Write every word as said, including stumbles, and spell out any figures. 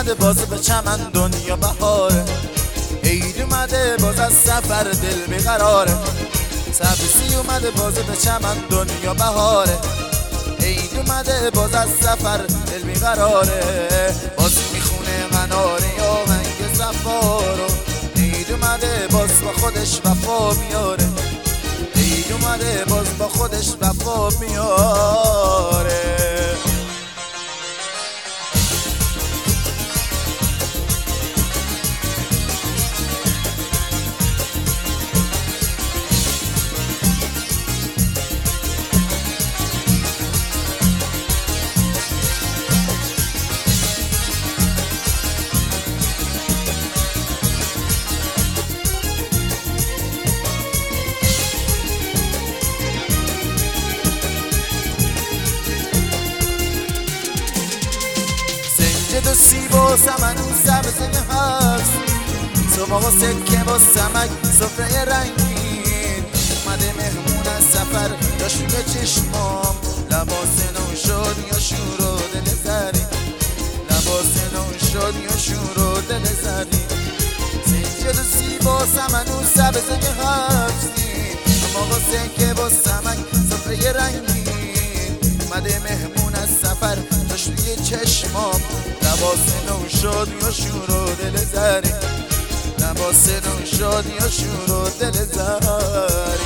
اومده باز به چمن دنیا بهاره، عید اومده باز از سفر دل بیقراره. سبزی اومده باز به چمن دنیا بهاره، عید اومده باز از سفر دل بیقراره. باز میخونه قناره یا هنگ زفارو، عید اومده باز با خودش وفا میاره، عید اومده باز با خودش وفا میاره. دو سیب و سمن و سبزه هست، صبح و سکه با سمک سفره رنگین. اومده مهمون از سفر یا شوره چشمام، لباس نو شد یا شور و دل زری، لباس نو شد یا شور و دل زری. سنجد و سیب و سمن و سبزه هستیم، صبح و سکه با سمک سفره رنگین. اومده مهمون از سفر داشت روی چشمام، لباس نو شد یا شور و دل زری، لباس نو شد یا شور و دل زری.